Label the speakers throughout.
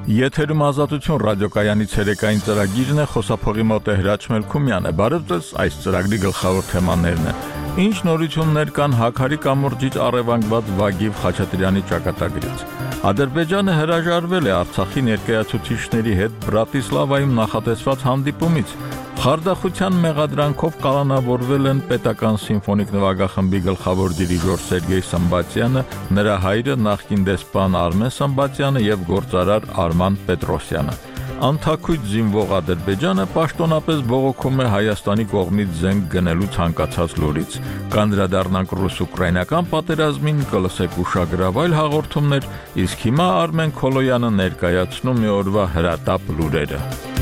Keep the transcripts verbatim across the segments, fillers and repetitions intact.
Speaker 1: Եթերում ազատություն ռադիոկայանի ցերեկային ծրագիրն է, խոսափողի մոտ է Հրաչ Մելքումյանը։ Բարև ձեզ, այս ծրագրի գլխավոր թեմաներն են. Ինչ նորություններ կան Հաքարի կամուրջից առևանգված Վագիվ Խաչատրյանի ճակատագրից։ Ադրբեջանը հրաժարվել է Արցախի ներկայացուցիչների հետ Բրատիսլավայում նախատեսված հանդիպումից։ Խարդախության մեղադրանքով կալանավորվել են պետական սիմֆոնիկ նվագախմբի գլխավոր դիրիժոր Սերգեյ Սմբատյանը, նրա հայրը նախկին դեսպան Արմեն Սմբատյանը եւ գործարար Արման Պետրոսյանը։ Անթաքույց զինվող Ադրբեջանը պաշտոնապես բողոքում է Հայաստանի կողմից զենք գնելու ցանկացած լուրից։ Կանդրադառնանք ռուս-ուկրաինական պատերազմին, կլսեք ուշագրավայր հաղորդումներ, իսկ հիմա Արմեն Քոլոյանը ներկայացնում է օրվա հրատապ լուրերը։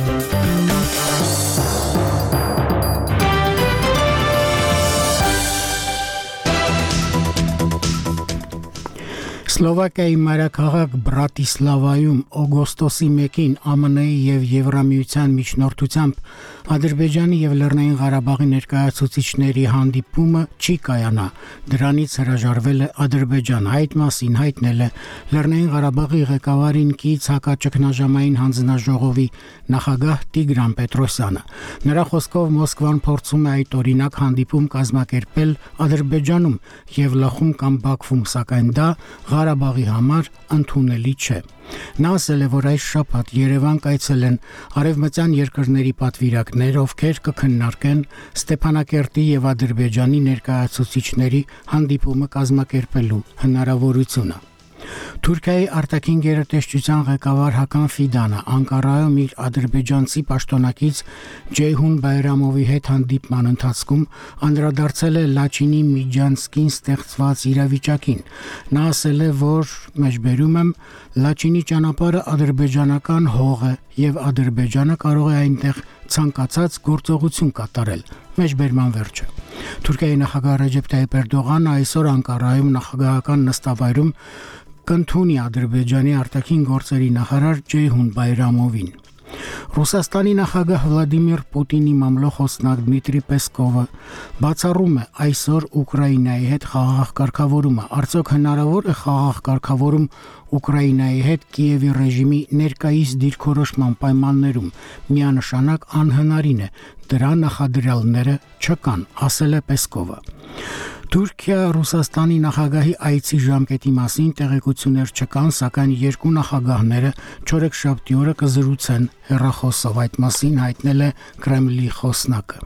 Speaker 2: Սլովակիայի մայրաքաղաք Բրատիսլավայում օգոստոսի մեկին ԱՄՆ-ի եւ Եվրամիության միջնորդությամբ Ադրբեջանի եւ Լեռնային Ղարաբաղի ներկայացուցիչների հանդիպումը չի կայանա։ Դրանից հրաժարվել է Ադրբեջանը։ Այդ մասին հայտնել է Լեռնային Ղարաբաղի ղեկավարին կից հակաճգնաժամային հանձնաժողովի նախագահ Տիգրան Պետրոսյանը։ Նրա խոսքով Մոսկվան փորձում է այդ օրինակ հանդիպում կազմակերպել Ադրբեջանում եւ Լխում կամ Բաքվում, սակայն դա Ղարաբաղի համար ընդունելի չէ։ Նա ասել է, որ այս շաբաթ Երևան կայցելեն արևմտյան երկրների պատվիրակներ, ովքեր կքննարկեն Ստեփանակերտի եւ Ադրբեջանի ներկայացուցիչների հանդիպումը կազմակերպելու հնարավորությունը։ Թուրքիայի արտաքին գերատեսչության ղեկավար Հական Ֆիդանը Անկարայում իր ադրբեջանցի պաշտոնակից Ջեյհուն Բայրամովի հետ հանդիպման ընթացքում անդրադարձել է Լաչինի Միջանցկին ստեղծված իրավիճակին։ Նա ասել է, որ մեջբերում եմ Լաչինի ճանապարհը ադրբեջանական հող է եւ Ադրբեջանը կարող է այնտեղ ցանկացած գործողություն կատարել։ Մեջբերման վերջը։ Թուրքիայի նախագահ Ռեջեփ Թայիփ Էրդողանը այսօր Անկարայում նախագահական նստավայրում կընդունի Ադրբեջանի արտաքին գործերի նախարար Ջեյհուն Բայրամովին։ Ռուսաստանի նախագահ Վլադիմիր Պուտինի մամլոխոսնակ Դմիտրի Պեսկովը բացառում է այսօր Ուկրաինայի հետ խաղաղ կարգավորումը։ Արդյոք հնարավոր է խաղաղ կարգավորում Ուկրաինայի հետ Կիևի ռեժիմի ներկայիս դիրքորոշման պայմաններում։ Միանշանակ անհնարին է։ Դրա նախադրյալները չկան, ասել է Պեսկովը։ Թուրքիա Ռուսաստանի նախագահի այցի ժամկետի մասին տեղեկություններ չկան, սակայն երկու նախագահները չորեքշաբթի օրը կզրուցեն հեռախոսով, այդ մասին հայտնել է Կրեմլի խոսնակը։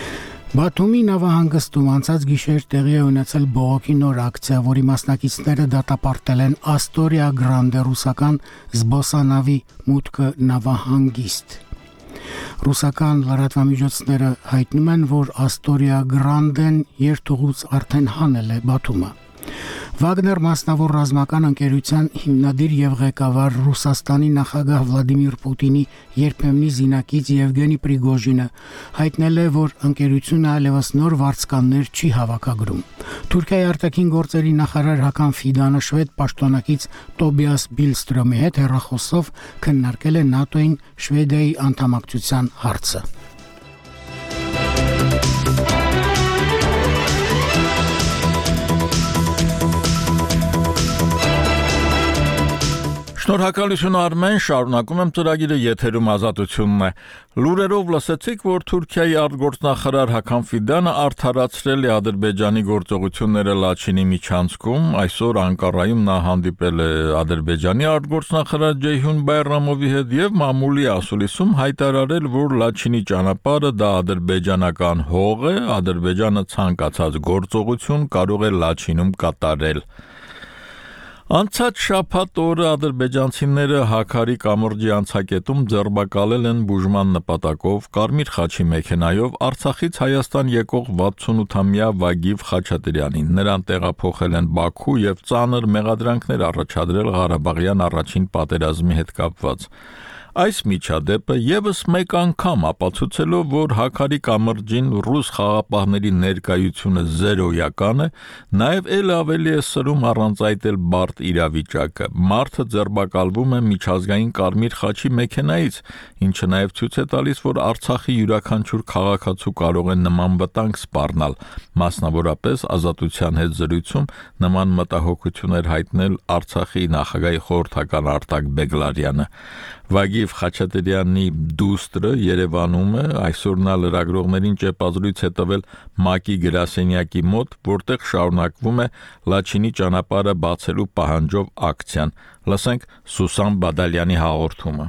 Speaker 2: Բաթումի նավահանգստում անցած գիշեր տեղի է ունեցել բողոքի նոր ակցիա, որի մասնակիցները դատապարտել են Astoria Grande ռուսական զբոսանավի մուտքը նավահանգիստ։ Ռուսական լրատվամիջոցները հայտնում են, որ Astoria Grande-ն երթուղուց արդեն հանել է Բաթումը։ Վագներ մասնավոր ռազմական ընկերության հիմնադիր եւ ղեկավար Ռուսաստանի նախագահ Վլադիմիր Պուտինի երբեմնի զինակից Եվգենի Պրիգոժինը հայտնել է, որ ընկերությունը այլևս նոր վարձկաններ չի հավաքագրում։ Թուրքիայի արտաքին գործերի նախարար Հական Ֆիդանը շվեդ պաշտոնակից Տոբիաս Բիլստրոմի հետ հեռախոսով քննարկել է ՆԱՏՕ-ին Շվեդիայի անդամակցության հարցը։
Speaker 1: Շնորհակալություն Արմեն, շարունակում եմ ծրագիրը, եթերում ազատությունն է։ Լուրերով լսեցիք, որ Թուրքիայի արտգործնախարար Հական Ֆիդանը արդարացրել է Ադրբեջանի գործողությունները Լաչինի միջանցքում։ Այսօր Անկարայում նա հանդիպել է Ադրբեջանի արտգործնախարար Ջեյհուն Բայրամովի հետ եւ մամուլի ասուլիսում հայտարարել, որ Լաչինի ճանապարհը դա ադրբեջանական հող է, Ադրբեջանը ցանկացած գործողություն կարող է Լաչինում կատարել։ Անցած շաբաթ օրը ադրբեջանցիները Հաքարի կամուրջի անցակետում ձերբակալել են բուժման նպատակով Կարմիր խաչի մեքենայով Արցախից Հայաստան եկող վաթսունութամյա Վագիվ Խաչատրյանին։ Նրան տեղափոխել են Բաքու եւ ծանր մեղադրանքներ առաջադրել Ղարաբաղյան առաջին պատերազմի հետ կապված։ Այս միջադեպը եւս մեկ անգամ ապացուցելով, որ Հաքարի կամրջին ռուս խաղապահների ներկայությունը զերոյական է, նաեւ ել ավելի է սրում առանց այդ էլ բարդ իրավիճակը։ Մարդը ձերբակալվում է միջազգային Կարմիր խաչի մեքենայից, ինչը նաեւ ցույց է տալիս, որ Արցախի յուրաքանչյուր քաղաքացու կարող է նման վտանգ սպառնալ։ Մասնավորապես ազատության հետ զրույցում նման մտահոգություն էր հայտնել Արցախի նախագահի խորհրդական Արտակ Բեգլարյանը։ Վագիվ Խաչատրյանի դուստրը Երևանում է, այսօր նա լրագրողներին ճեպազրույց է տվել ՄԱԿ-ի գրասենյակի մոտ, որտեղ շարունակվում է Լաչինի ճանապարհը բացելու պահանջով ակցիան։ Լսենք Սուսան Բադալյանի հաղորդումը։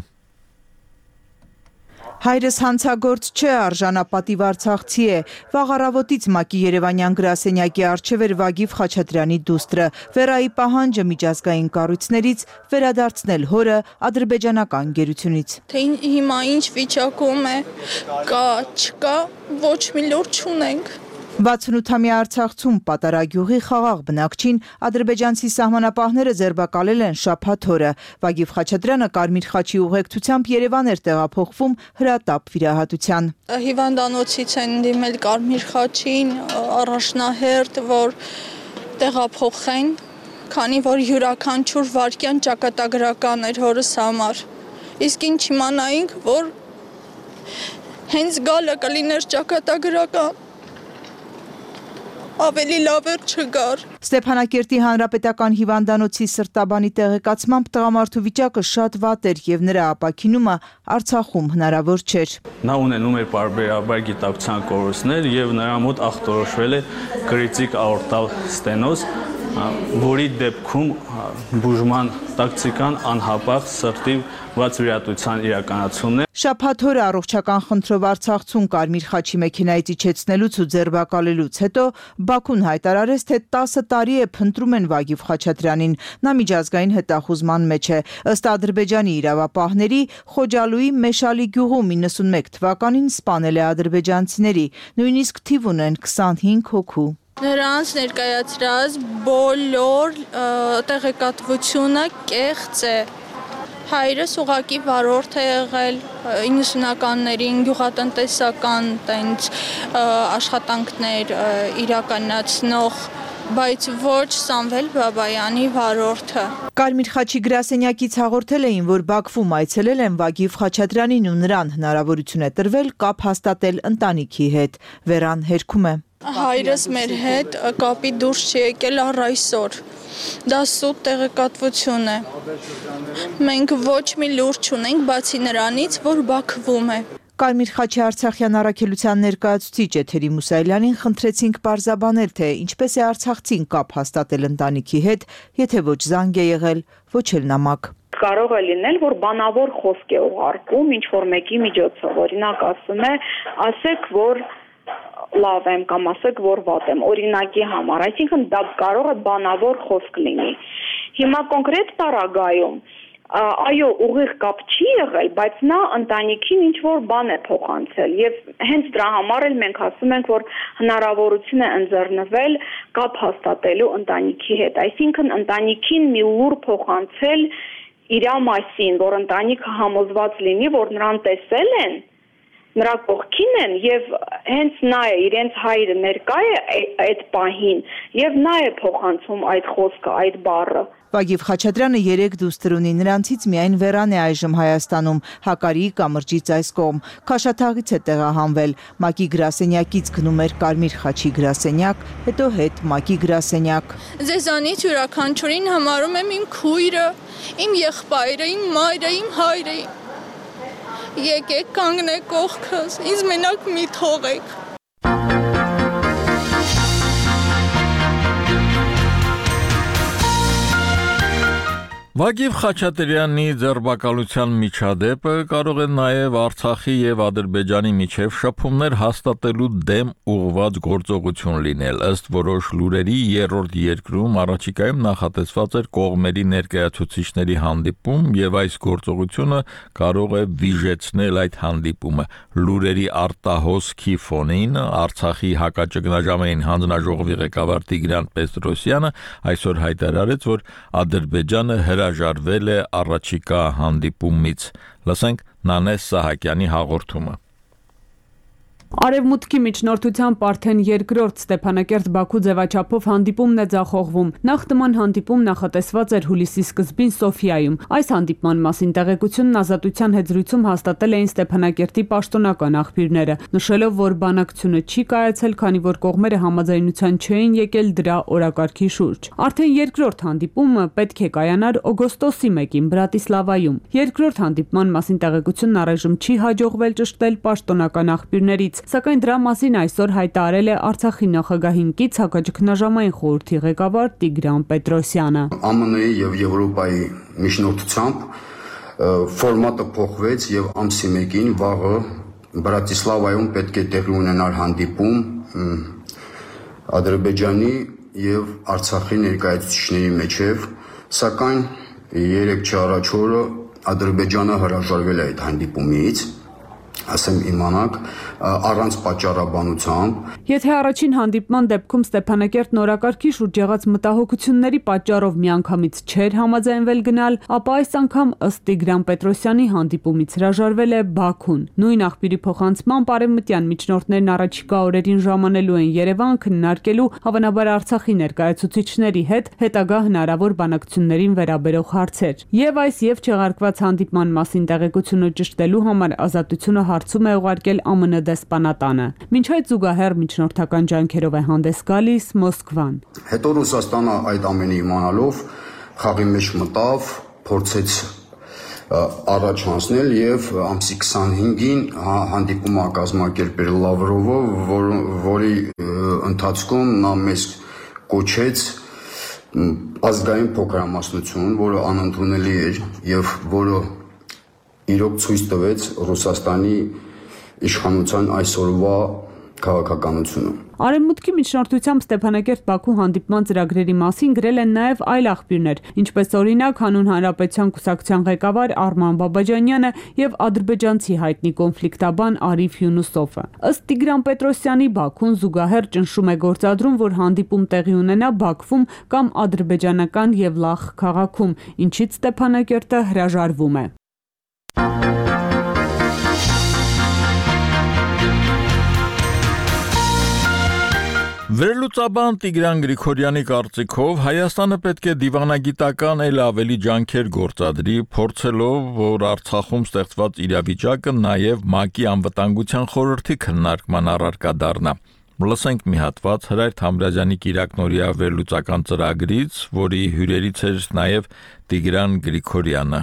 Speaker 3: Հայրս հանցագործ չէ, արժանապատիվ արցախցի է։ Վաղ առավոտից ՄԱԿ-ի Երևանյան գրասենյակի առջև էր Վագիվ Խաչատրյանի դուստրը։ Վերայի պահանջը միջազգային կառույցներից վերադարձնել հորը ադրբեջանական գերությունից։
Speaker 4: Թե հիմա ինչ վիճակում է, կա, չկա, ոչ մի լուր չունենք։
Speaker 3: վաթսունութամյա Արցախցում Պատարագյուղի խաղաղ բնակչին ադրբեջանցի սահմանապահները ձերբակալել են շաբաթ օրը։ Վագիվ Խաչատրյանը Կարմիր խաչի ուղեկցությամբ Երևան էր տեղափոխվում հրատապ վիրահատության։
Speaker 4: Հիվանդանոցից են դիմել Կարմիր խաչին, առաջնահերթ, որ տեղափոխեն, քանի որ յուրաքանչյուր վայրկյան ճակատագրական էր հորս համար։ Իսկ ինչ իմանայինք, որ հենց գալը կլիներ ճակատագրական։ Ավելի լավ էր չգար։
Speaker 3: Ստեփանակերտի հանրապետական հիվանդանոցի սրտաբանի տեղեկացմամբ տղամարդու վիճակը շատ վատ էր եւ նրա ապաքինումը Արցախում հնարավոր չէր։
Speaker 5: Նա ունենում էր բարբերաբար գիտակցության կորուստներ եւ նրա մոտ ախտորոշվել է կրիտիկ աորտալ ստենոզ, որի դեպքում բուժման տակտիկան անհապաղ սրտի վատ վիրահատության իրականացումն է։
Speaker 3: Շաբաթ օրը առողջական խնդրով Արցախցուն Կարմիր խաչի մեքենայից իջեցնելուց ու ձերբակալելուց հետո Բաքուն հայտարարեց, թե տասը տարի է փնտրում են Վագիվ Խաչատրյանին։ Նա միջազգային հետախուզման մեջ է։ Ըստ Ադրբեջանի իրավապահների, Խոջալուի Մեշալի գյուղում իննսունմեկ թվականին սպանել է ադրբեջանցիների, նույնիսկ թիվ ունեն քսանհինգ հոգու։
Speaker 4: Նրանց ներկայացրած բոլոր տեղեկատվությունը կեղծ է։ Հայրս ուղղակի վարորդ է եղել իննսունականներին գյուղատնտեսական տենց աշխատանքներ իրականացնող, բայց ոչ Սամվել Բաբայանի վարորդը։
Speaker 3: Կարմիր խաչի գրասենյակից հաղորդել էին, որ Բաքվում այցելել են Վագիվ Խաչատրյանին ու նրան հնարավորություն է տրվել կապ հաստատել ընտանիքի հետ։ Վերան հերքում է։
Speaker 4: Հայրս մեր հետ կապի դուրս չի եկել առ այսօր։ Դա սուտ տեղեկատվություն է։ Մենք ոչ մի լուր չունենք, բացի նրանից, որ Բաքվում է։
Speaker 3: Կարմիր խաչի Արցախյան առաքելության ներկայացուցիչ Էթերի Մուսայելյանին խնդրեցինք պարզաբանել, թե ինչպես է արցախցին կապ հաստատել ընտանիքի հետ, եթե ոչ զանգ է եղել, ոչ էլ նամակ։
Speaker 6: Կարող է լինել, որ բանավոր խոսք է ուղարկում ինչ-որ մեկի միջոցով, օրինակ ասում է, ասեք, որ լավ եմ կամ ասեք, որ վատ եմ, օրինակի համար, այսինքն դա կարող է բանավոր խոսք լինի։ Հիմա կոնկրետ տարագայում, այո, ուղիղ կապ չի եղել, բայց նա ընտանիքին ինչ-որ բան է փոխանցել եւ հենց դրա համար էլ մենք ասում ենք, որ հնարավորություն է ընձեռնվել կապ հաստատելու ընտանիքի հետ, այսինքն ընտանիքին մի լուր փոխանցել իրա մասին, որ ընտանիքը համոզված լինի, որ նրան տեսել են, նրա կողքին են եւ հենց նա է իրենց հայրը ներկա է այդ պահին եւ նա է փոխանցում այդ խոսքը, այդ բառը։
Speaker 3: Վագիվ Խաչատրյանը երեք դուստր ունի, նրանցից միայն Վերան է այժմ Հայաստանում, Հակարիի կամրջից այս կողմ։ Քաշաթաղից է տեղահանվել, ՄԱԿ-ի գրասենյակից գնում էր Կարմիր խաչի գրասենյակ, հետո հետ ՄԱԿ-ի գրասենյակ։
Speaker 4: Ձեզանից յուրաքանչյուրին համարում եմ իմ քույրը, իմ եղբայրը, իմ մայրը, իմ հայրը։ Եկեք կանգնեք կողքս, ինձ մենակ մի թողեք։
Speaker 1: Վագիվ Խաչատրյանի ձերբակալության միջադեպը կարող է նաև Արցախի եւ Ադրբեջանի միջև շփումներ հաստատելու դեմ ուղղված գործողություն լինել, ըստ որոշ լուրերի երրորդ երկրում առաջիկայում նախատեսված էր կողմերի ներկայացուցիչների հանդիպում եւ այս գործողությունը կարող է վիժեցնել այդ հանդիպումը։ Լուրերի արտահոսքի ֆոնին Արցախի հակաճգնաժամային հանձնաժողովի ղեկավար Տիգրան Պետրոսյանը այսօր հայտարարեց, որ Ադրբեջանը հրաժարվել է առաջիկա հանդիպումից։ Լսենք Նանե Սահակյանի հաղորդումը։
Speaker 7: Արևմուտքի միջնորդությամբ արդեն երկրորդ Ստեփանակերտ-Բաքու ձևաչափով հանդիպումն է ձախողվում։ Նախ նման հանդիպում նախատեսված էր հուլիսի սկզբին Սոֆիայում։ Այս հանդիպման մասին տեղեկությունն Ազատության հետ զրույցում հաստատել էին Ստեփանակերտի պաշտոնական աղբյուրները, նշելով, որ բանակցությունը չի կայացել, քանի որ կողմերը համաձայնության չէին եկել դրա օրակարգի շուրջ։ Արդեն երկրորդ հանդիպումը պետք է կայանար օգոստոսի մեկին Բրատիսլավայում։ Երկրորդ հանդիպման մասին տեղեկությունն առայժմ չի հաջողվել ճշտել պաշտոնական աղբյուրներից, սակայն դրա մասին այսօր հայտարարել է Արցախի նախագահին կից հակաճգնաժամային խորհրդի ղեկավար Տիգրան Պետրոսյանը։
Speaker 8: Ամն եւ Եվրոպայի միջնորդությամբ ֆորմատը փոխվեց եւ ամսի մեկին վաղը Բրատիսլավայում պետք է տեղի ունենար հանդիպում Ադրբեջանի եւ Արցախի ներկայացուցիչների միջև, սակայն երեք չառաջ օրը Ադրբեջանը հրաժարվել է այդ հանդիպումից, ասեմ իմանաք, առանց պատճառաբանությամբ։
Speaker 7: Եթե առաջին հանդիպման դեպքում Ստեփանակերտն օրակարգի շուրջ եղած մտահոգությունների պատճառով միանգամից չէր համաձայնվել գնալ, ապա այս անգամ ըստ Տիգրան Պետրոսյանի հանդիպումից հրաժարվել է Բաքուն։ Նույն աղբյուրի փոխանցմամբ արևմտյան միջնորդներն առաջիկա օրերին ժամանելու են Երևան քննարկելու հավանաբար Արցախի ներկայացուցիչների հետ հետագա հնարավոր բանակցություններին վերաբերող հարցեր։ Եվ այս եւ չեղարկված հանդիպման մասին տեղեկությունը ճշտելու համար Ազատությունը հարցում է ուղարկել ԱՄՆ դեսպանատանը։ Մինչ այդ զուգահեռ միջնորդական ջանքերով է հանդես գալիս Մոսկվան։
Speaker 8: Հետո Ռուսաստանը այդ ամենը իմանալով խաղի մեջ մտավ, փորձեց առաջ հանձնել եւ ամսի քսանհինգին հանդիպումը կազմակերպել Լավրովը, որ, որի ընթացքում նա մեզ կոչեց ազգային փոքրամասնություն, որը անընդունելի էր եւ որը իրոք ցույց տվեց Ռուսաստանի իշխանության այսօրվա քաղաքականությունը։
Speaker 7: Արևմուտքի միջնորդությամբ Ստեփանակերտ-Բաքու հանդիպման ծրագրերի մասին գրել են նաև այլ աղբյուրներ, ինչպես օրինակ Հանուն Հանրապետության կուսակցության ղեկավար Արման Բաբաջանյանը եւ ադրբեջանցի հայտնի կոնֆլիկտաբան Արիֆ Յունուսովը։ Ըստ Տիգրան Պետրոսյանի, Բաքուն զուգահեռ ճնշում է գործադրում, որ հանդիպում տեղի ունենա Բաքվում կամ ադրբեջանական Եվլախ քաղաքում, ինչից Ստեփանակերտը հրաժարվում է։
Speaker 1: Վերլուծաբան Տիգրան Գրիգորյանի կարծիքով Հայաստանը պետք է դիվանագիտական էլ ավելի ջանքեր գործադրի, փորձելով, որ Արցախում ստեղծված իրավիճակը նաև ՄԱԿ-ի անվտանգության խորհրդի քննարկման առարկա դառնա։ Լսենք մի հատված Հրայր Թամրազյանի կիրակնօրյա վերլուծական ծրագրից, որի հյուրերից էր նաև Տիգրան Գրիգորյանը։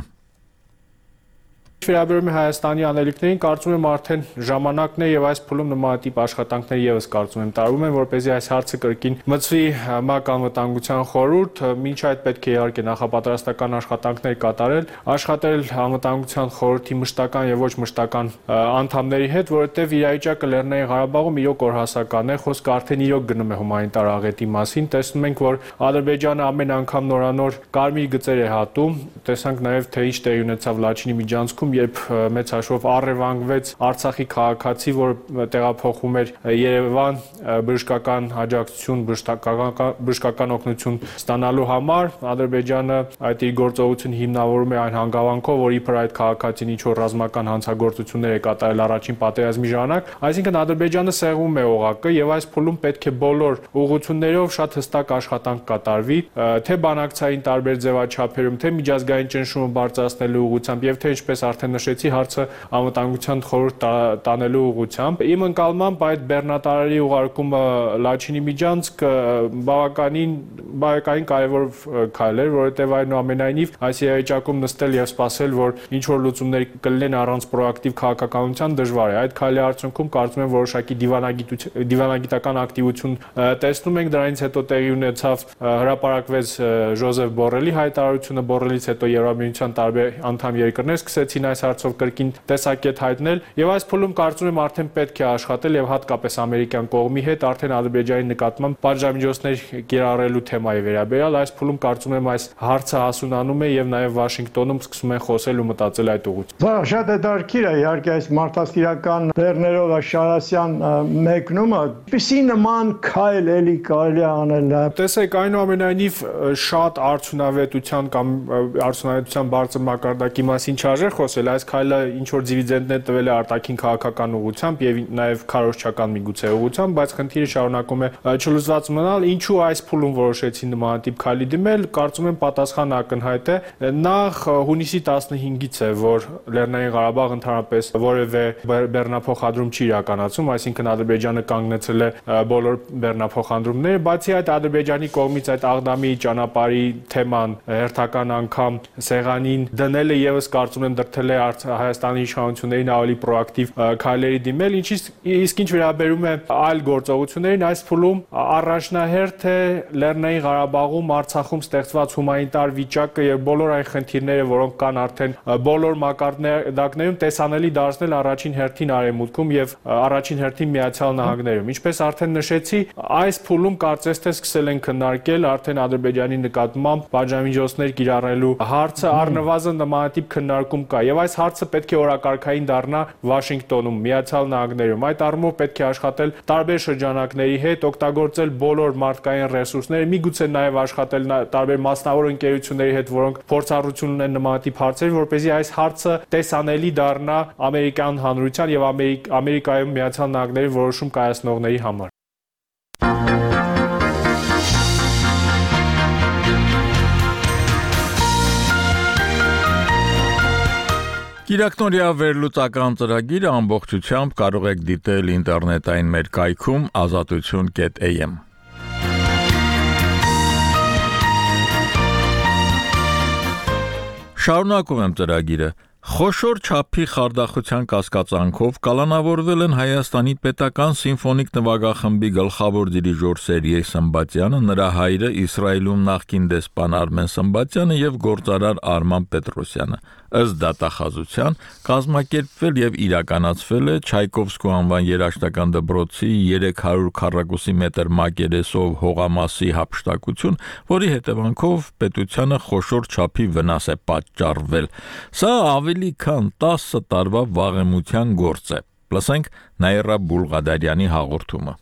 Speaker 9: Վերաբերում է Հայաստանի անելիքներին, կարծում եմ արդեն ժամանակն է եւ այս փուլում նմանատիպ աշխատանքներ եւս կարծում եմ տարվում են, որպեսզի այս հարցը կրկին մտցվի ՄԱԿ անվտանգության խորհուրդ, մինչ այդ պետք է իհարկե նախապատրաստական աշխատանքներ կատարել, աշխատել անվտանգության խորհրդի մշտական եւ ոչ մշտական անդամների հետ, որովհետեւ իրավիճակը Լեռնային Ղարաբաղում իրոք օրհասական է, խոսքը արդեն իրոք գնում է հումանիտար աղետի մասին, տեսնում ենք, որ Ադրբեջանը ամեն անգամ նորանոր կարմիր գծեր է հատում, տեսանք նաեւ թե ինչ տեղի ունեցավ Լաչինի միջանցքում, երբ մեծ հաշվով առևանգվեց Արցախի քաղաքացի, որ տեղափոխվում էր Երևան բժշկական աջակցություն, բժշկական օգնություն ստանալու համար, Ադրբեջանը այդ իր գործողությունը հիմնավորում է այն հանգամանքով, որ իբր այդ քաղաքացին ինչ-որ ռազմական հանցագործություններ է կատարել առաջին պատերազմի ժամանակ, այսինքն Ադրբեջանը սեղմում է օղակը եւ այս փուլում պետք է բոլոր ուղղություններով շատ հստակ աշխատանք կատարվի, թե բանակցային տարբեր ձևաչափերում, թե միջազգային ճնշումը բարձրացնելու ուղղությամբ եւ թե ինչպես արդեն նշեցի, հարցը անվտանգության խորհուրդ տանելու ուղղությամբ։ Իմ ընկալմամբ այդ բեռնատարարի ուղարկումը Լաչինի միջանցք բավականին բավականին կարևոր քայլ էր, որովհետև այնուամենայնիվ այս իրավիճակում նստել եւ սպասել, որ ինչ որ լուծումներ կլինեն առանց պրոակտիվ քաղաքականության դժվար է։ Այդ քայլի արդյունքում կարծում եմ որոշակի դիվանագիտական ակտիվություն տեսնում ենք, դրանից հետո տեղի ունեցավ հրապարակվեց Ժոզեֆ Բորրելի հայտարարությունը, Բորրելից հետո Եվրամիության տարբեր անդամ երկրներ սկսեցին այս հարցով կրկին տեսակետ հայտնել եւ այս փուլում կարծում եմ արդեն պետք է աշխատել եւ հատկապես ամերիկյան կողմի հետ արդեն Ադրբեջանի նկատմամբ պատժամիջոցներ կիրառելու թեմայի վերաբերյալ այս փուլում կարծում եմ այս հարցը հասունանում է եւ նաեւ Վաշինգտոնում սկսում են խոսել ու մտածել այդ ուղղությամբ։
Speaker 10: Դա շատ հետաքրքիր է իհարկե այս մարդասիրական լեռներով Շարասյան մեկնումը, ինչպիսի նման քայլ էլի կարելի է անել։
Speaker 9: Տեսեք, այնուամենայնիվ շատ արդյունավետության կամ արդյունավետության բարձր մակարդակի մասին չարժե խոսել, այս քայլը ինչ որ դիվիդենդներ տվել է արտաքին քաղաքական ուղղությամբ եւ նաեւ քարոզչական միգուցե ուղղությամբ, բայց խնդիրը շարունակում է չլուծված մնալ։ Ինչու այս փուլում որոշեցին նմանատիպ քայլի դիմել, կարծում եմ պատասխանը ակնհայտ է։ Նախ հունիսի տասնհինգից է, որ Լեռնային Ղարաբաղ ընդհանրապես որևէ բեռնափոխադրում չի իրականացում, այսինքն Ադրբեջանը կանգնեցել է բոլոր բեռնափոխադրումները, բացի այդ Ադրբեջանի կողմից այդ Աղդամի ճանապարհի թեման հերթական անգամ սեղանին դնելը եւս կարծում եմ դրդել է Հայաստանի իշխանություններին ավելի պրոակտիվ քայլերի դիմել, իսկ ինչ վերաբերում է այլ գործողություններին, այս փուլում առաջնահերթ է Լեռնային Ղարաբաղում, Արցախում ստեղծված հումանիտար վիճակը եւ բոլոր այն խնդիրները, որոնք կան արդեն բոլոր մակարդակներում տեսանելի դարձնել առաջին հերթին Արևմուտքում եւ առաջին հերթին Միացյալ Նահանգներում։ Ինչպես արդեն նշեցի, այս փուլում կարծես թե սկսել են քննարկել արդեն Ադրբեջանի նկատմամբ պատժամիջոցներ կիրառելու հարցը, առնվազն նմանատիպ քննարկում կա եւ այս հարցը պետք է օրակարգային դառնա Վաշինգտոնում, Միացյալ Նահանգներում։ Այդ առումով պետք է աշխատել տարբեր շրջանակների հետ, օգտագործել բոլոր մարդկային ռեսուրսները, միգուցե նաեւ աշխատել տարբեր մասնավոր ընկերությունների հետ, որոնք փորձառություն ունեն նմանատիպ հարցեր, որպեսզի այս հարցը տեսանելի դառնա ամերիկյան հանրության եւ Ամերիկայում Միացյալ Նահանգների որոշում կայացնողների համար։
Speaker 1: Կիրակնորյա վերլուծական ծրագիրը ամբողջությամբ կարող եք դիտել ինտերնետային մեր կայքում ազատություն կետ էյ էմ։ Շարունակում եմ ծրագիրը։ Խոշոր չափի խարդախության կասկածանքով կալանավորվել են Հայաստանի պետական սիմֆոնիկ նվագախմբի գլխավոր դիրիժոր Սերգեյ Սմբատյանը, նրա հայրը Իսրայելում նախկին դեսպան Արմեն Սմբատյանը եւ գործարար Արման Պետրոսյանը։ Ըստ դատախազության կազմակերպվել եւ իրականացվել է Չայկովսկու անվան երաժշտական դպրոցի երեք հարյուր քառակուսի մետր մակերեսով հողամասի հափշտակություն, որի հետևանքով պետությանը խոշոր չափի վնաս է պատճառվել։ Սա ավելի քան տասը տարվա վաղեմության գործ է։ Լսենք Նաիրա Բուլղադարյանի հաղորդումը։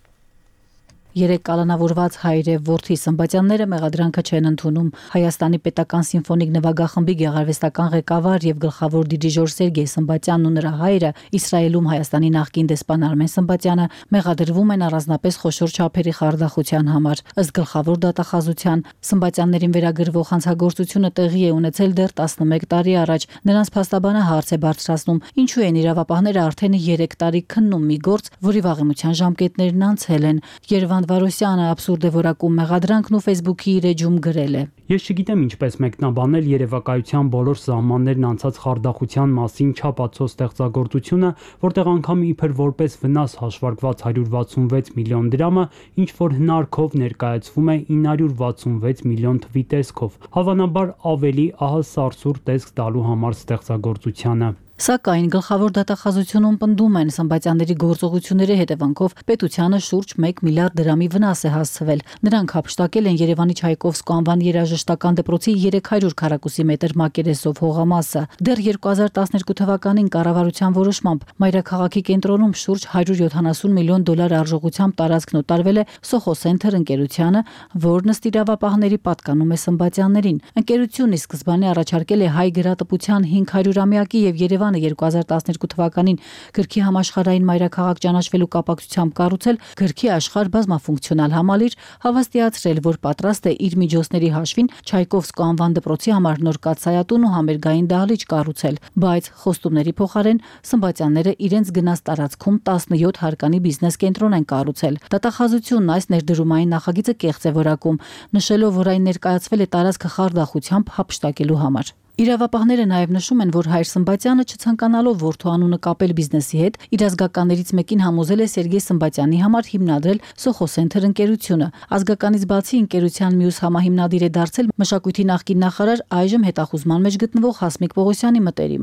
Speaker 11: Երեք կալանավորված հայր եւ որդի Սմբատյանները մեղադրանքը չեն ընդունում։ Հայաստանի պետական սիմֆոնիկ նվագախմբի գեղարվեստական ղեկավար եւ գլխավոր դիրիժոր Սերգեյ Սմբատյանն ու նրա հայրը Իսրայելում Հայաստանի նախկին դեսպան Արմեն Սմբատյանը մեղադրվում են առանձնապես խոշոր չափերի խարդախության համար։ Ըստ գլխավոր դատախազության Սմբատյաններին վերագրվող հանցագործությունը տեղի է ունեցել դեռ տասնմեկ տարի առաջ։ Նրանց փաստաբանը հարց է բարձրացնում, ինչու են իրավապահները արդեն երեք տարի քննում մի գործ, որի վաղեմության ժամկետներն անցել են։ Երևան Վարոսյանը абսուրդ է որակում մեղադրանքն ու Facebook-ի իր էջում գրել է.
Speaker 12: Ես չգիտեմ ինչպես մեկնաբանել երևակայության բոլոր սահմաններն անցած խարդախության մասին չափածո ստեղծագործությունը, որտեղ անգամ իբր որպես վնաս հաշվարկված հարյուր վաթսունվեց միլիոն դրամը, ինչ որ հնարքով ներկայացվում է ինը հարյուր վաթսունվեց միլիոն թվի տեսքով, հավանաբար ավելի ահա սարսուռ տեսք տալու համար ստեղծագործությանը։
Speaker 11: Սակայն գլխավոր դատախազությունում պնդում են Սմբատյանների գործողությունների հետևանքով պետությանը շուրջ մեկ միլիարդ դրամի վնաս է հասցվել։ Նրանք հափշտակել են Երևանի Չայկովսկու անվան երաժշտական դպրոցի երեք հարյուր քառակուսի մետր մակերեսով հողամասը։ Դեռ երկու հազար տասներկու թվականին կառավարության որոշմամբ մայրաքաղաքի կենտրոնում շուրջ հարյուր յոթանասուն միլիոն դոլար արժողությամբ տարածքն օտարվել է Soho Center ընկերությանը, որն ըստ իրավապահների պատկանում է Սմբատյաններին։ Ընկերությունն ի սկզբանե առաջարկել է հայ գրատպության հինգ հարյուրամյակի եւ Երևանը երկու հազար տասներկու թվականին գրքի համաշխարհային մայրաքաղաք ճանաչվելու կապակցությամբ կառուցել գրքի աշխարհ բազմաֆունկցիոնալ համալիր, հավաստիացրել, որ պատրաստ է իր միջոցների հաշվին Չայկովսկու անվան դպրոցի համար նոր կաթսայատուն ու համերգային դահլիճ կառուցել, բայց խոստումների փոխարեն Սմբատյանները իրենց գնաց տարածքում տասնյոթ հարկանի բիզնես կենտրոն են կառուցել։ Դատախազությունն այս ներդրումային նախագիծը կեղծ է որակում, նշելով, որ այն ներկայացվել է տարածքը խարդախությամբ հափշտակելու համար։ Իրավապահները նաև նշում են, որ հայր Սմբատյանը չցանկանալով որդու անունը կապել բիզնեսի հետ, իր ազգականներից մեկին համոզել է Սերգեյ Սմբատյանի համար հիմնադրել Soho Center ընկերությունը։ Ազգականից բացի ընկերության մյուս համահիմնադիր է դարձել մշակույթի նախկին նախարար, այժմ հետախուզման մեջ գտնվող Հասմիկ Պողոսյանի մտերիմը։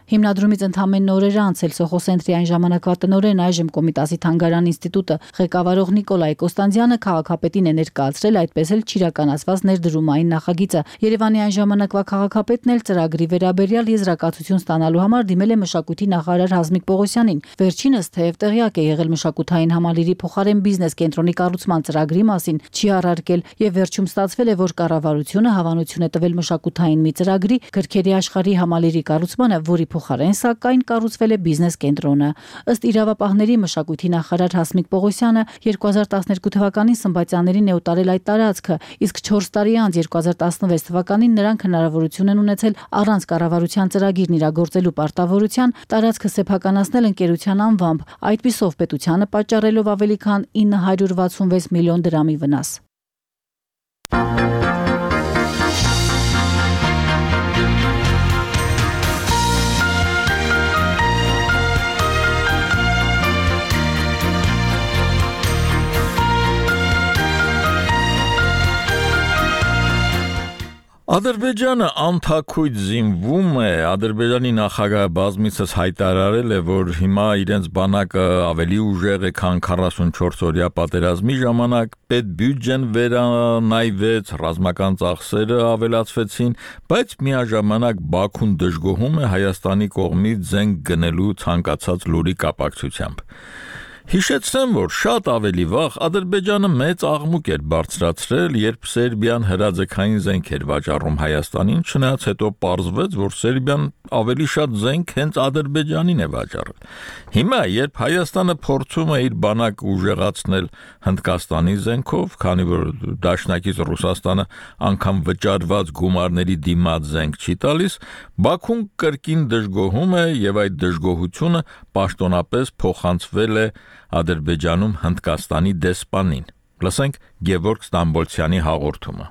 Speaker 11: Հիմնադրումից ընդամենը օրեր անց Սոխո Սենտրի այն ժամանակվա տնօրեն, այժմ Կոմիտասի թանգարան ինստիտուտը ղեկավարող Նիկոլայ Կոստանդյանը քաղաքապետին է ներկայացրել այդպես էլ չիրականացված ներդրումային նախագիծը։ Երևանի այն ժամանակվա քաղաքապետն էլ ծրագրի վերաբերյալ եզրակացություն ստանալու համար դիմել է մշակույթի նախարար Հասմիկ Պողոսյանին։ Վերջինս թեև տեղյակ է եղել մշակութային համալիրի փոխարեն բիզնես կենտրոնի կառուցման ծրագրի մասին, չի առարկել եւ վերջում ստացվել է, որ կառավարությունը հավանություն է տվել մշակութային մի ծրագրի գրքերի աշխարհի համալիրի կառուցմանը, որի փոխարեն սակայն կառուցվել է բիզնես կենտրոնը։ Ըստ իրավապահների մշակույթի նախարար Հասմիկ Պողոսյանը երկու հազար տասներկու թվականին սմբատյաներին է ուտարել այդ տարածքը, իսկ չորս տարի անց երկու հազար տասնվեց թվականին նրանք հնարավորություն են ունեցել առանց կառավարության ծրագիրն իրագործելու պարտավորության տարածքը սեփականացնել ընկերության անվամբ, այդպիսով պետությանը պատճառելով ավելի քան ինը հարյուր վաթսունվեց միլիոն դրամի վնաս։
Speaker 1: Ադրբեջանը անթաքույց զինվում է, Ադրբեջանի նախագահը բազմիցս հայտարարել է, որ հիմա իրենց բանակը ավելի ուժեղ է, քան քառասունչորս օրյա պատերազմի ժամանակ, պետբյուջեն վերանայվեց, ռազմական ծախսերը ավելացվեցին, բայց միաժամանակ Բաքուն դժգոհում է Հայաստանի կողմից զենք գնելու ցանկացած լուրի կապակցությամբ։ Հիշեցնեմ, որ շատ ավելի վաղ Ադրբեջանը մեծ աղմուկ էր բարձրացրել, երբ Սերբիան հրաձգային զենք էր վաճառում Հայաստանին, չնայած հետո պարզվեց, որ Սերբիան ավելի շատ զենք հենց Ադրբեջանին է վաճառել։ Հիմա, երբ Հայաստանը փորձում է իր բանակը ուժեղացնել Հնդկաստանի զենքով, քանի որ դաշնակից Ռուսաստանը անգամ վճարված գումարների դիմաց զենք չի տալիս, Բաքուն կրկին դժգոհում է եւ այդ դժգոհությունը պաշտոնապես փոխանցվել է Ադրբեջանում Հնդկաստանի դեսպանին։ Լսենք Գևորգ Ստամբոլցյանի հաղորդումը։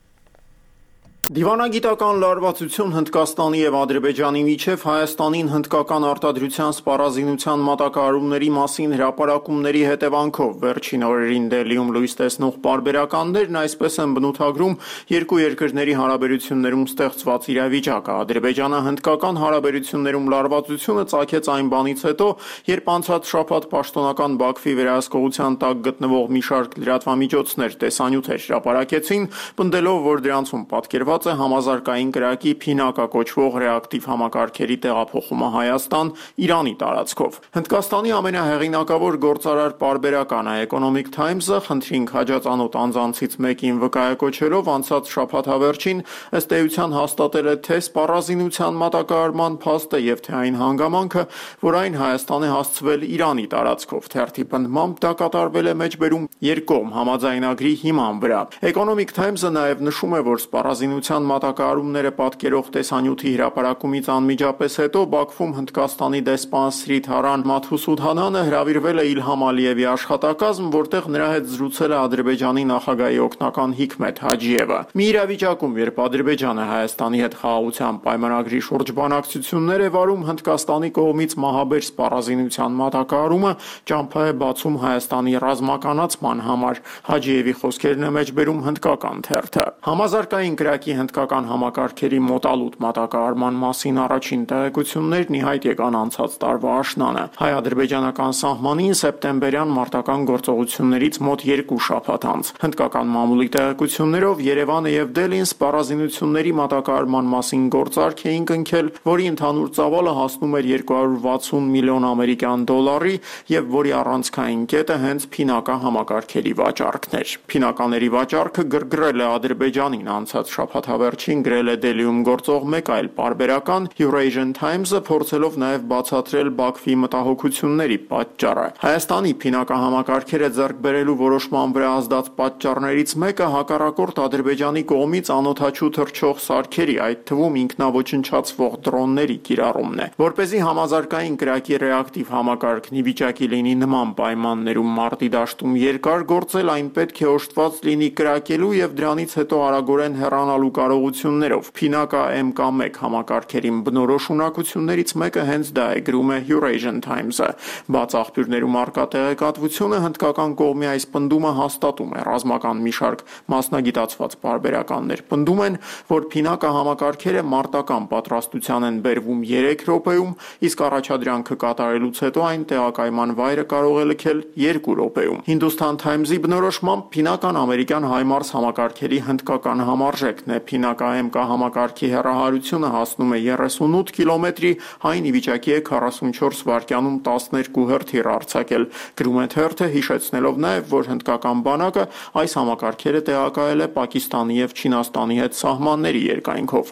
Speaker 13: Դիվանագիտական լարվածություն Հնդկաստանի եւ Ադրբեջանի միջև Հայաստանին հնդկական արտադրության սպառազինության մատակարարումների մասին հրապարակումների հետևանքով վերջին օրերին Դելիում լույս տեսնող պարբերականներն այսպես են բնութագրում երկու երկրների հարաբերություններում ստեղծված իրավիճակը։ Ադրբեջանը հնդկական հարաբերություններում լարվածությունը ծագեց այն բանից հետո, երբ անցած շաբաթ պաշտոնական Բաքվի վերահսկողության տակ գտնվող մի շարք լրատվամիջոցներ տեսանյութեր հրապարակեցին, պնդելով, որ դրանցում պատկերված է համազարգային կրակի փինակա կոչվող ռեակտիվ համակարգերի տեղափոխումը Հայաստան Իրանի տարածքով։ Հնդկաստանի ամենահեղինակավոր գործարար պարբերականը Economic Times-ը խնդրին քաջածանոթ անձանցից մեկին վկայակոչելով անցած շաբաթավերջին ըստ էության հաստատել է թե սպառազինության մատակարարման փաստը եւ թե այն հանգամանքը, որ այն Հայաստան է հասցվել Իրանի տարածքով։ Թերթի պնդմամբ դա կատարվել է մեջբերում երկկողմ համաձայնագրի հիման վրա։ Economic Times-ը նաեւ նշում է, որ սպառազինության մատակարարումները պատկերող տեսանյութի հրապարակումից անմիջապես հետո Բաքվում Հնդկաստանի դեսպան Սրիթարան Մաթուսուդհանանը հրավիրվել է Իլհամ Ալիևի աշխատակազմ, որտեղ նրա հետ զրուցել է Ադրբեջանի նախագահի օգնական Հիկմետ Հաջիևը։ Մի իրավիճակում, երբ Ադրբեջանը Հայաստանի հետ խաղաղության պայմանագրի շուրջ բանակցություններ է վարում, Հնդկաստանի կողմից մահաբեր սպառազինության մատակարարումը ճամփա է բացում Հայաստանի ռազմականացման համար։ Հաջիևի խոսքերն է մեջբերում հնդկական թերթը։ Համազարգային կրակի հնդկական համակարգերի մոտալուտ մատակարարման մասին առաջին տեղեկություններն ի հայտ եկան անցած տարվա աշնանը։ Հայ-ադրբեջանական սահմանին սեպտեմբերյան մարտական գործողություններից մոտ երկու շաբաթ անց։ Հնդկական մամուլի տեղեկություններով Երևանը եւ Դելին սպառազինությունների մատակարարման մասին գործարք էին կնքել, որի ընդհանուր ծավալը հասնում էր երկու հարյուր վաթսուն միլիոն ամերիկյան դոլարի եւ որի առանցքային կետը հենց փինակա համակարգերի վաճառքն էր։ Փինակաների վաճառքը գրգռել է Ադրբեջանին անցած շաբաթավերջին գրել է Դելիում գործող մեկ այլ պարբերական Eurasian Times-ը, փորձելով նաև բացատրել Բաքվի մտահոգությունների պատճառը։ Հայաստանի փինակա համակարգերը ձեռք բերելու որոշման վրա ազդած պատճառներից մեկը հակառակորդ Ադրբեջանի կողմից անօդաչու թռչող սարքերի, այդ թվում ինքնաոչնչացվող դրոնների կիրառումն է։ Որպեսզի համազարգային կրակի ռեակտիվ համակարգն ի վիճակի լինի նման պայմաններում մարտի դաշտում երկար գործել, այն պետք է օժտված լինի կրակելու եւ դրանից հետո արագորեն հեռանալու կարողություններով։ Փինակա էմ կա մեկ համակարգերին բնորոշ ունակություններից մեկը հենց դա է, գրում է Eurasian Times-ը։ Բաց աղբյուրներում առկա տեղեկատվությունը հնդկական կողմի այս պնդումը հաստատում է։ Ռազմական մի շարք մասնագիտացված պարբերականներ պնդում են, որ Փինակա համակարգերը մարտական պատրաստության են բերվում երեք րոպեում, իսկ առաջադրանքը կատարելուց հետո այն տեղակայման վայրը կարող է լքել երկու րոպեում։ Hindustan Times-ի բնորոշմամբ Փինական ամերիկյան HIMARS համակարգերի հնդկական համարժեքն է։ Փինակա էմ կա համակարգի հեռահարությունը հասնում է երեսունութ կիլոմետրի, այն ի վիճակի է քառասունչորս վայրկյանում տասներկու հրթիռ արձակել։ Գրում է թերթը, հիշեցնելով նաև, որ հնդկական բանակը այս համակարգերը տեղակայել է Պակիստանի և Չինաստանի հետ սահմանների երկայնքով։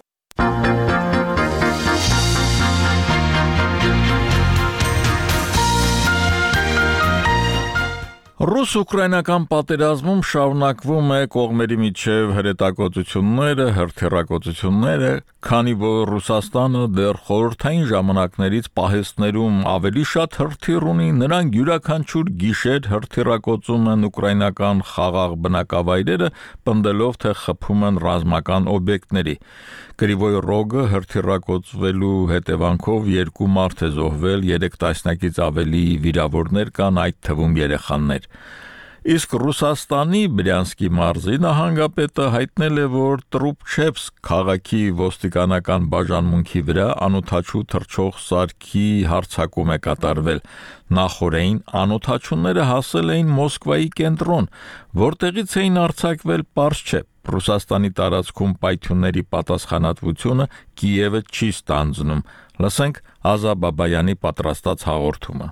Speaker 1: Ռուս-ուկրաինական պատերազմում շարունակվում է կողմերի միջև հրետակոծությունները, հրթիռակոծությունները, քանի որ Ռուսաստանը դեռ խորհրդային ժամանակներից պահեստներում ավելի շատ հրթիռ ունի, նրանք յուրաքանչյուր գիշեր հրթիռակոծում են ուկրաինական խաղաղ բնակավայրերը, պնդելով, թե խփում են ռազմական օբյեկտների։ Կրիվոյ Ռոգը հրթիռակոծվելու հետևանքով երկու մարդ է զոհվել, երեք տասնյակից ավելի վիրավորներ կան, այդ թվում երեխաներ։ Իսկ Ռուսաստանի Բրյանսկի մարզի նահանգապետը հայտնել է, որ Տրուբչևսկ քաղաքի ոստիկանական բաժանմունքի վրա անօդաչու թռչող սարքի հարձակում է կատարվել։ Նախորդին անօդաչուները հասել էին Մոսկվայի կենտրոն, որտեղից էին արձակվել պարզ չէ։ Ռուսաստանի տարածքում պայթյունների պատասխանատվությունը Կիևը չի ստանձնում։ Լսենք Ազա Բաբայանի պատրաստած հաղորդումը։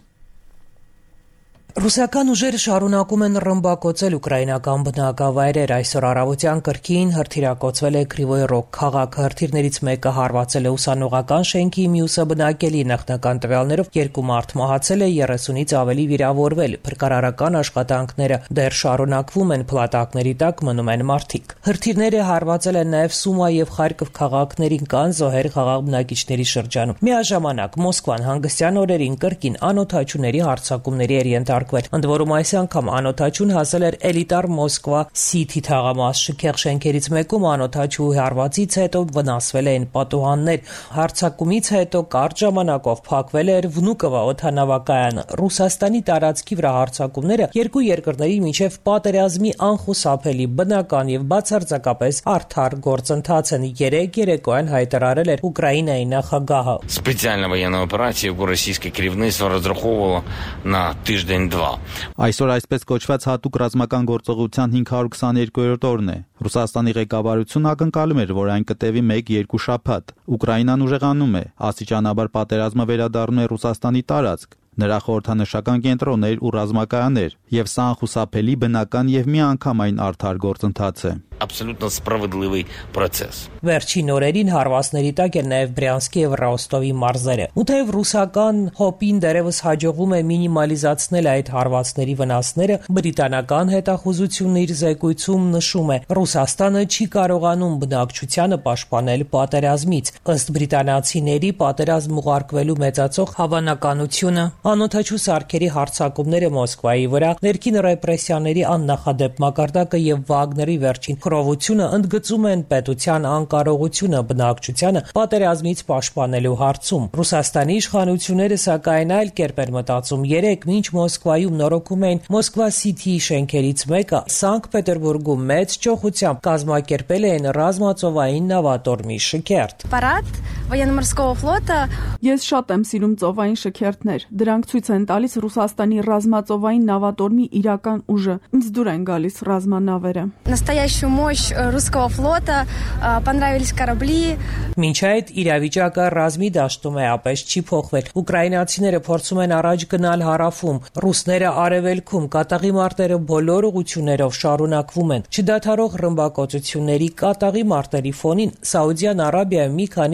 Speaker 14: Ռուսական ուժերը շարունակում են ռմբակոծել ուկրաինական բնակավայրեր։ Այսօր առավոտյան կրկին հրթիռակոծվել է Կրիվոյ Ռոգ քաղաքը։ Հրթիռներից մեկը հարվածել է ուսանողական շենքի, մյուսը բնակելի։ Նախնական տվյալներով երկու մարդ մահացել է, երեսունից ավելի վիրավորվել։ Փրկարարական աշխատանքները դեռ շարունակվում են, փլատակների տակ մնում են մարդիկ։ Հրթիռները հարվածել են նաև Սումա եւ Խարկով քաղաքներին, կան զոհեր խաղաղ բնակիչների շրջանում։ Միաժամանակ Մոսկվան հանգստյան օրերին կրկին անօդաչուների հարձակումների էր ենթարկվել։ Ընդ որում այս անգամ անօդաչուն հասել էր էլիտար Մոսկվա Սիթի թաղամաս շքեղ շենքերից մեկում անօդաչուի հարվածից հետո վնասվել էին պատուհաններ։ Հարձակումից հետո կարճ ժամանակով փակվել էր Վնուկովա օդանավակայանը։ Ռուսաստանի տարածքի վրա հարձակումները երկու երկրների միջև պատերազմի անխուսափելի բնական եւ բացարձակապես արդար գործընթաց են։ Երեք երեկոյան հայտարարել էր Ուկրաինայի նախագահը։
Speaker 15: Специальная военная операция, яку російське керівництво розраховувало на тиждень-два.
Speaker 16: Այսօր այսպես կոչված հատուկ ռազմական գործողության հինգ հարյուր քսաներկուերորդ օրն է։ Ռուսաստանի ղեկավարությունը ակնկալում էր, որ այն կտևի մեկ-երկու շաբաթ։ Ուկրաինան ուժեղանում է, աստիճանաբար պատերազմը վերադառնում է Ռուսաստանի տարածք։ Նրա խորհրդանշական կենտրոններ ու ռազմակայաններ, եւ սա անխուսափելի բնական եւ միանգամայն արդար գործընթաց է։
Speaker 15: Абсолютно справедливий процес.
Speaker 14: Վերջին օրերին հարվածների տակ են նաև Բրյանսկի եւ Ռոստովի մարզերը։ Ու թեև ռուսական հոպին դերևս հաջողվում է մինիմալիզացնել այդ հարվածների վնասները, բրիտանական հետախուզությունը իր զեկույցում նշում է, Ռուսաստանը չի կարողանում բնակչությանը պաշտպանել պատերազմից։ Ըստ բրիտանացիների պատերազմ ուղարկվելու մեծացող հավանականությունը անօդաչու սարքերի հարձակումները Մոսկվայի վրա, ներքին ռեպրեսիաների աննախադեպ մակարդակը եւ Վագների վերջին խռովությունը ընդգծում են պետության անկարողությունը բնակչությանը պատերազմից պաշտպանելու հարցում։ Ռուսաստանի իշխանությունները սակայն այլ կերպ են մտածում։ Երեք մինչ Մոսկվայում նորոգում էին Մոսկվա Սիթիի շենքերից մեկը, Սանկտ Պետերբուրգում մեծ ճոխությամբ կազմակերպել էին ռազմածովային նավատորմի շքերթ։
Speaker 17: Парад военно-морского флота.
Speaker 7: Ես շատ եմ սիրում ծովային շքերթներ։ Դրանք ցույց են տալիս Ռուսաստանի ռազմածովային նավատորմի իրական ուժը։ Ինձ դուր են գալիս ռազմանավերը։
Speaker 17: Настоящую мощь русского флота, понравились корабли.
Speaker 14: Մինչ այդ իրավիճակը ռազմի դաշտում է ապես չի փոխվել։ Ուկրաինացիները փորձում են առաջ գնալ հարավում, ռուսները արևելքում, կատաղի մարտերը բոլոր ուղություններով շարունակվում են։ Չդադարող ռմբակոծությունների կատաղի մարտերի ֆոնին Սաուդյան Արաբիայում մի քանի օրից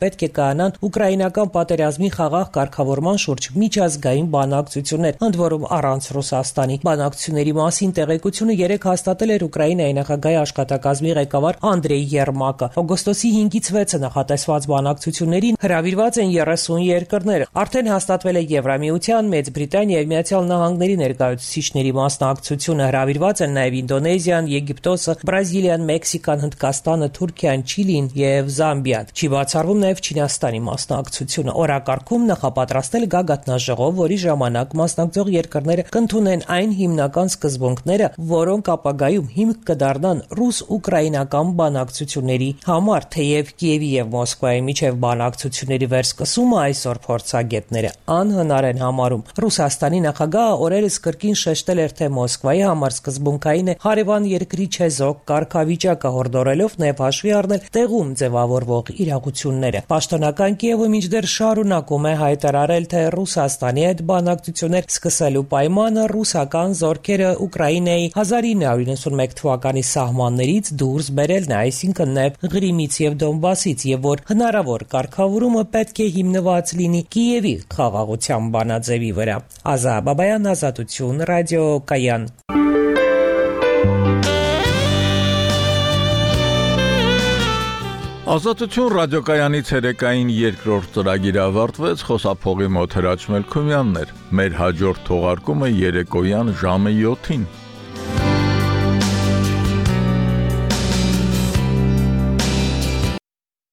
Speaker 14: պետք է կայանան ուկրաինական պատերազմի խաղաղ կարգավորման շուրջ միջազգային բանակցություններ, ընդ որում առանց Ռուսաստանի։ Բանակցությունների մասին տեղեկությունը երեկ հաստատել էր Ուկրաինայի նախագահի աշխատակազմի ղեկավար Անդրեյ Երմակը։ Օգոստոսի հինգից վեցը նախատեսված բանակցություններին հրավիրված են երեսուն երկրներ։ Արդեն հաստատվել է Եվրամիության, Մեծ Բրիտանիայի եւ Միացյալ Նահանգների ներկայացուցիչների մասնակցությունը, հրավիրված են նաեւ Ինդոնեզիան, Եգիպտոսը, Բրազիլիան, Մեքսիկան, Հնդկաստանը, Թուրքիան, Չիլին եւ Զամբիան։ Չի բացառվում նաեւ Չինաստանի մասնակցությունը։ Օրակարգում նախապատրաստել գագաթնաժողով, որի ժամանակ մասնակցող երկրները կընդունեն այն հիմնական սկզբունքները, որոնք ապագայում հիմք կդառնան ռուս-ուկրաինական բանակցությունների համար, թեև Կիևի եւ Մոսկվայի միջև բանակցությունների վերսկսումը այսօր փորձագետները անհնար են համարում։ Ռուսաստանի նախագահը օրերս կրկին շեշտել էր, թե Մոսկվայի համար սկզբունքային է հարևան երկրի չեզոք կարգավիճակը, հորդորելով նաև հաշվի առնել տեղում ձևավորվող իրողությունները։ Պաշտոնական Կիևը մինչդեռ շարունակում է հայտարարել, թե Ռուսաստանի հետ բանակցություններ սկսելու պայմանը ռուսական զորքերը Ուկրաինայի հազար ինը հարյուր իննսունմեկ թվականի սահմաններից դուրս բերելն է, այսինքն նաև Ղրիմից եւ Դոնբասից, եւ որ հնարավոր կարգավորումը պետք է հիմնված լինի Կիևի խաղաղության բանաձևի վրա։ Ազա Բաբայան, Ազատություն, Ռադիո Կայան։
Speaker 1: Ազատություն ռադիոկայանի ցերեկային երկրորդ ծրագիրը ավարտվեց, խոսափողի մոտ Հրաչմել Քումյանն էր։ Մեր հաջորդ թողարկումը երեկոյան ժամը յոթին։